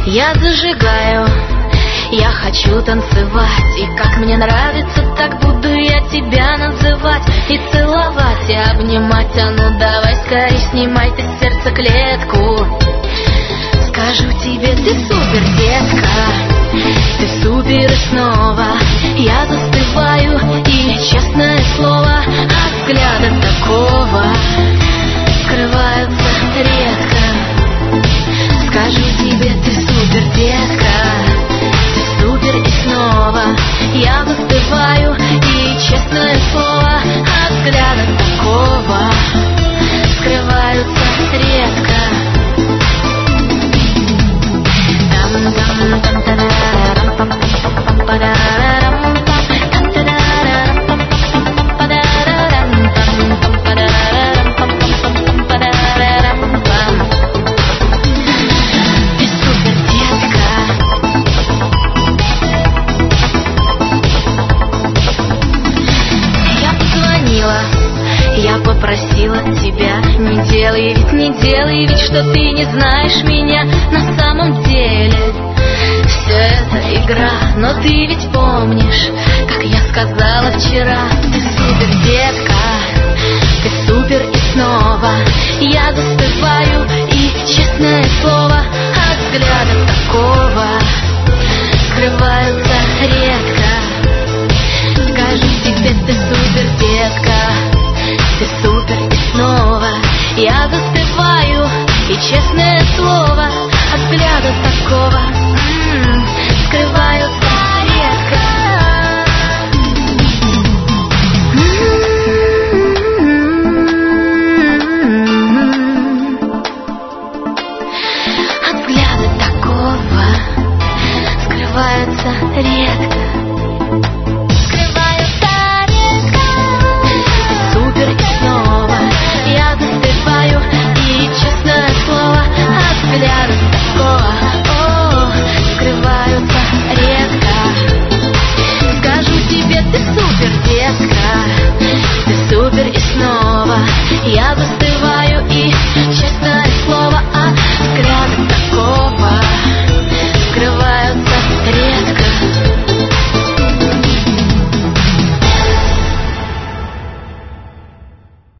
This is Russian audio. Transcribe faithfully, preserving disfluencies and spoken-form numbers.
Я зажигаю, я хочу танцевать, и как мне нравится, так буду я тебя называть. И целовать, и обнимать, а ну давай скорей снимай ты с сердца клетку. Скажу тебе, ты супер, детка, ты супер, и снова я застываю, и честное слово, от взгляда такого скрываются редко. Скажу тебе, ты супер, детка, ты супер, и снова я застываю, и честное слово, от взгляда такого скрываются редко. Я попросила тебя, не делай ведь, не делай ведь, что ты не знаешь меня на самом деле. Все это игра, но ты ведь помнишь, как я сказала вчера. Ты супер, детка, ты супер, и снова я застываю, и честное слово, от взгляда такого скрываются редко. Скажу тебе, ты супер, детка, ты супер, и снова я застываю, и честное слово, от взгляда такого м-м, скрываются редко. От взгляда такого скрываются редко.